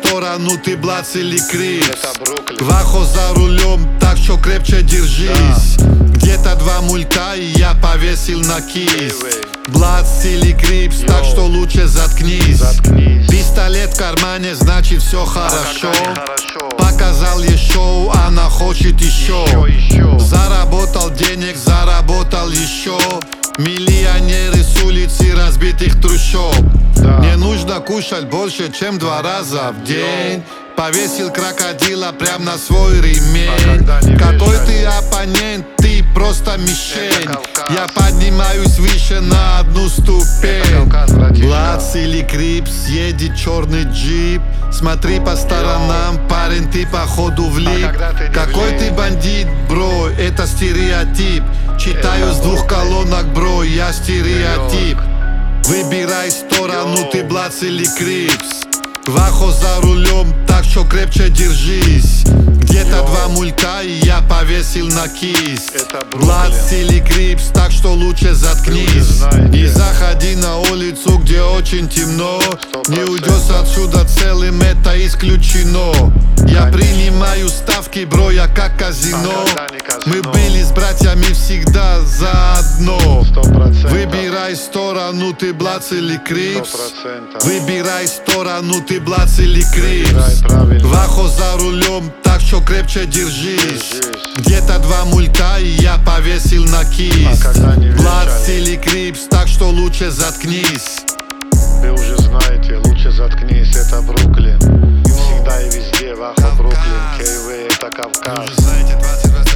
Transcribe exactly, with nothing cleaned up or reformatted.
сторону, ты Блац или Крипс. Это Бруклин. Вахо за рулем, так что крепче держись. Да. Где-то два мульта и я повесил на кисть. Эй, Блац или Крипс, так Йоу. что лучше заткнись. Заткнись. Пистолет в кармане, значит все хорошо. А когда нехорошо? Показал ей шоу, она хочет еще. Еще, еще. Заработал денег, заработал еще. Миллионеры с улицы разбитых трущоб. Да. Мне нужно кушать больше, чем два раза в день. Повесил крокодила прям на свой ремень. А когда не Какой вешать? ты оппонент, ты просто мишень. Это Кавказ. Я поднимаюсь выше на одну Это ступень. Кавказ, братишка. Блац или Крипс, едет черный джип. Смотри по сторонам, парень, ты походу влип. А когда ты не Какой влип? ты бандит, бро, это стереотип. Читаю Это с двух Бруклин. колонок, бро, я стереотип. Нью-Йорк. Выбирай сторону, Йоу. ты Блац или Крипс. Вахо за рулем, так что крепче держись. Где-то Йоу. два мульта и я повесил на кисть. Это Бруклин. Блац или Крипс, так что лучше заткнись. Вы уже знаете. Не заходи на улицу, где очень темно. Сто Не процентов. уйдешь отсюда целым, это исключено. Я Конечно. принимаю ставки, бро, я как казино. А когда не казино? Мы были с братьями всегда заодно. Сто процентов. Выбирай сторону, ты Блац или Крипс. Сто процентов. Выбирай сторону, ты Блац или Крипс. Выбирай правильно. Вахо за рулем, так что крепче держись. Держись. Где-то два мульта и я повесил на кисть. А когда не Блац вешали? или Крипс, так что лучше заткнись. Вы уже знаете, лучше заткнись, это Бруклин. Всегда и везде, Вахо, Бруклин, Кей-Вей, это Кавказ. знаете, двадцать двадцать